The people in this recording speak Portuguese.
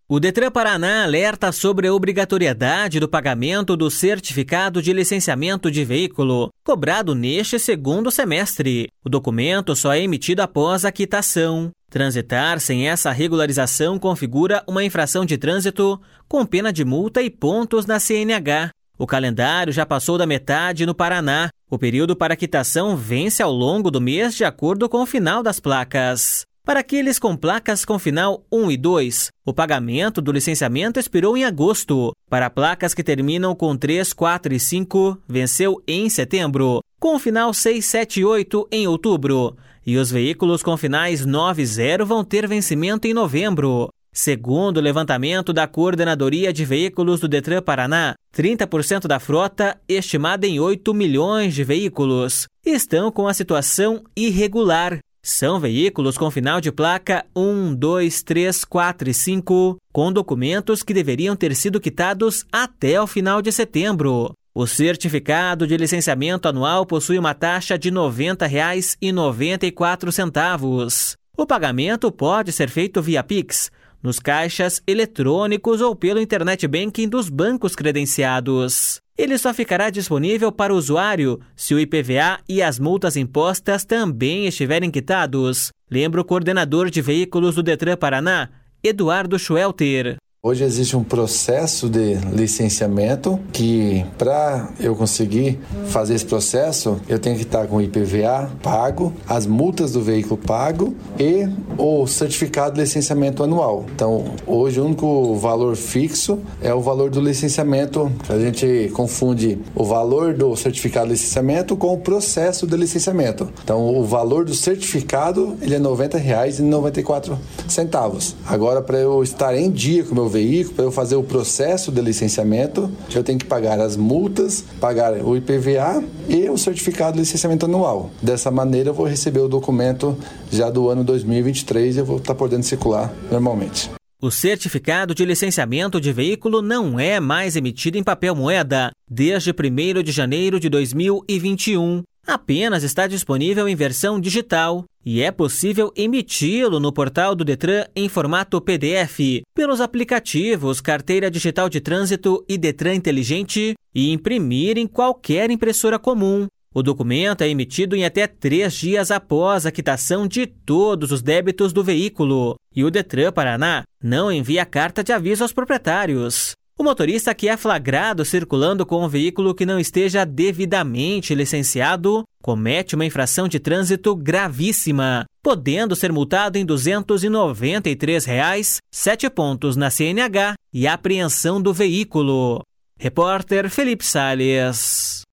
O Detran Paraná alerta sobre a obrigatoriedade do pagamento do certificado de licenciamento de veículo, cobrado neste segundo semestre. O documento só é emitido após a quitação. Transitar sem essa regularização configura uma infração de trânsito com pena de multa e pontos na CNH. O calendário já passou da metade no Paraná. O período para quitação vence ao longo do mês de acordo com o final das placas. Para aqueles com placas com final 1 e 2, o pagamento do licenciamento expirou em agosto. Para placas que terminam com 3, 4 e 5, venceu em setembro, com final 6, 7 e 8 em outubro. E os veículos com finais 9 e 0 vão ter vencimento em novembro. Segundo o levantamento da Coordenadoria de Veículos do Detran Paraná, 30% da frota, estimada em 8 milhões de veículos, estão com a situação irregular. São veículos com final de placa 1, 2, 3, 4 e 5, com documentos que deveriam ter sido quitados até o final de setembro. O certificado de licenciamento anual possui uma taxa de R$ 90,94. O pagamento pode ser feito via Pix, nos caixas eletrônicos ou pelo Internet Banking dos bancos credenciados. Ele só ficará disponível para o usuário se o IPVA e as multas impostas também estiverem quitados, lembra o coordenador de veículos do Detran Paraná, Eduardo Schwelter. Hoje existe um processo de licenciamento que, para eu conseguir fazer esse processo, eu tenho que estar com o IPVA pago, as multas do veículo pago e o certificado de licenciamento anual. Então, hoje o único valor fixo é o valor do licenciamento. A gente confunde o valor do certificado de licenciamento com o processo de licenciamento. Então, o valor do certificado ele é R$ 90,94. Agora, para eu estar em dia com o meu veículo, para eu fazer o processo de licenciamento, eu tenho que pagar as multas, pagar o IPVA e o certificado de licenciamento anual. Dessa maneira eu vou receber o documento já do ano 2023 e eu vou estar podendo circular normalmente. O certificado de licenciamento de veículo não é mais emitido em papel moeda desde 1º de janeiro de 2021. Apenas está disponível em versão digital e é possível emiti-lo no portal do Detran em formato PDF, pelos aplicativos Carteira Digital de Trânsito e Detran Inteligente e imprimir em qualquer impressora comum. O documento é emitido em até 3 dias após a quitação de todos os débitos do veículo e o Detran Paraná não envia carta de aviso aos proprietários. O motorista que é flagrado circulando com um veículo que não esteja devidamente licenciado comete uma infração de trânsito gravíssima, podendo ser multado em R$ 293, 7 pontos na CNH e apreensão do veículo. Repórter Felipe Salles.